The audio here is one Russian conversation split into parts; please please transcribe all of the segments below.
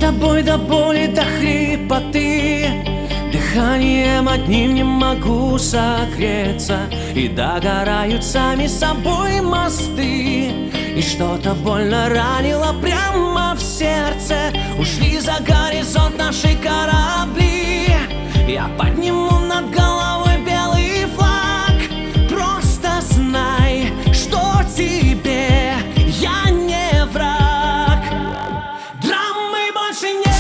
тобой до боли, до хрипоты. Дыханием одним не могу согреться, и догорают сами собой мосты. И что-то больно ранило прямо в сердце. Ушли за горизонт наши корабли. Я подниму над головой белый флаг. Просто знай, что тебе я не враг. Драмы больше нет.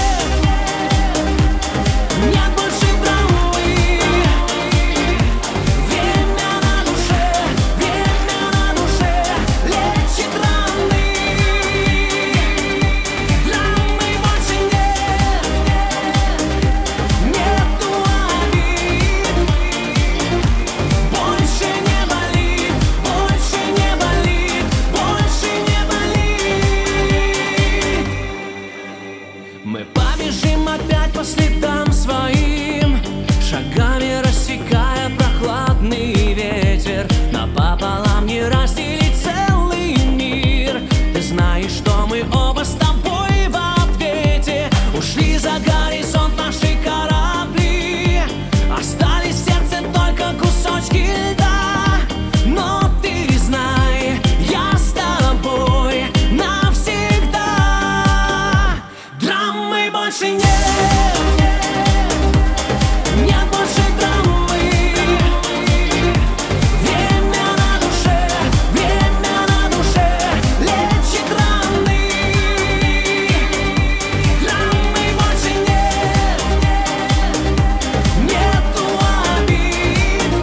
Мы побежим опять по следам своим, шагами рассекая прохладный ветер. Напополам не разделить целый мир. Ты знаешь, что мы оба с тобой в ответе. Ушли за горизонт наши корабли. Остались в сердце только кусочки льда. Но ты знай, я с тобой навсегда. Драмы больше нет. Нет больше драмы. Время на душе, лечит раны. Драмы больше нет. Нету обид.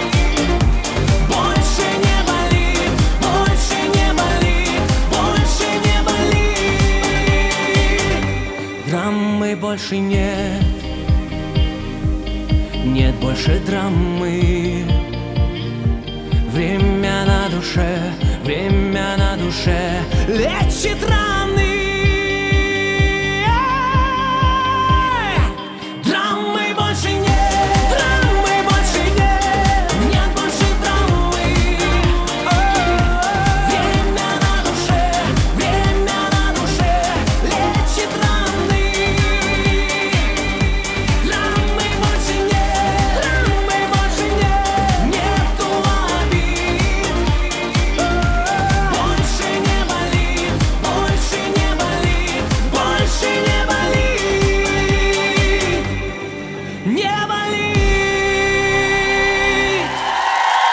Больше не болит, больше не болит, больше не болит. Драмы больше нет. Нет больше драмы. Время на душе лечит раны. Драмы больше нет. Драмы больше нет. Нет больше драмы. Время на душе лечит раны. Драмы больше нет. Драмы больше нет. Нету обид. Больше не болит, больше не болит, больше не болит. Не болит.